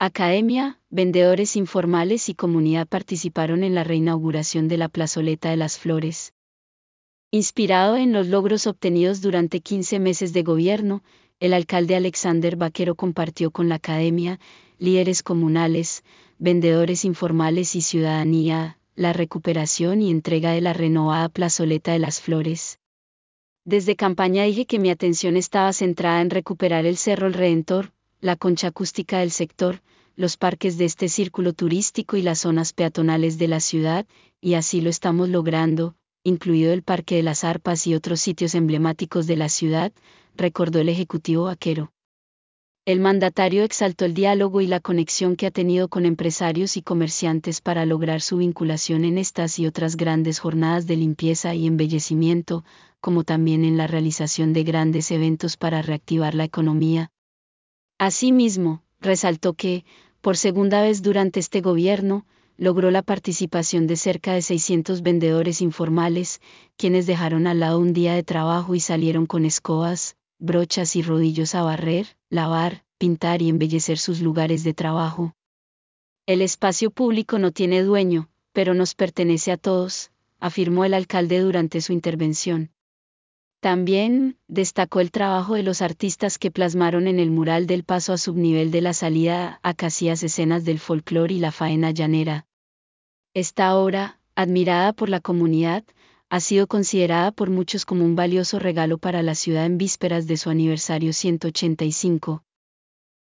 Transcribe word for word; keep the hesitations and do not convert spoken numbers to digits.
Academia, vendedores informales y comunidad participaron en la reinauguración de la Plazoleta de las Flores. Inspirado en los logros obtenidos durante quince meses de gobierno, el alcalde Alexander Vaquero compartió con la academia, líderes comunales, vendedores informales y ciudadanía, la recuperación y entrega de la renovada Plazoleta de las Flores. Desde campaña dije que mi atención estaba centrada en recuperar el Cerro El Redentor, la concha acústica del sector, los parques de este círculo turístico y las zonas peatonales de la ciudad, y así lo estamos logrando, incluido el Parque de las Arpas y otros sitios emblemáticos de la ciudad, recordó el ejecutivo Vaquero. El mandatario exaltó el diálogo y la conexión que ha tenido con empresarios y comerciantes para lograr su vinculación en estas y otras grandes jornadas de limpieza y embellecimiento, como también en la realización de grandes eventos para reactivar la economía. Asimismo, resaltó que, por segunda vez durante este gobierno, logró la participación de cerca de seiscientos vendedores informales, quienes dejaron al lado un día de trabajo y salieron con escobas, brochas y rodillos a barrer, lavar, pintar y embellecer sus lugares de trabajo. El espacio público no tiene dueño, pero nos pertenece a todos, afirmó el alcalde durante su intervención. También destacó el trabajo de los artistas que plasmaron en el mural del paso a subnivel de la salida a Casillas escenas del folclore y la faena llanera. Esta obra, admirada por la comunidad, ha sido considerada por muchos como un valioso regalo para la ciudad en vísperas de su aniversario ciento ochenta y cinco.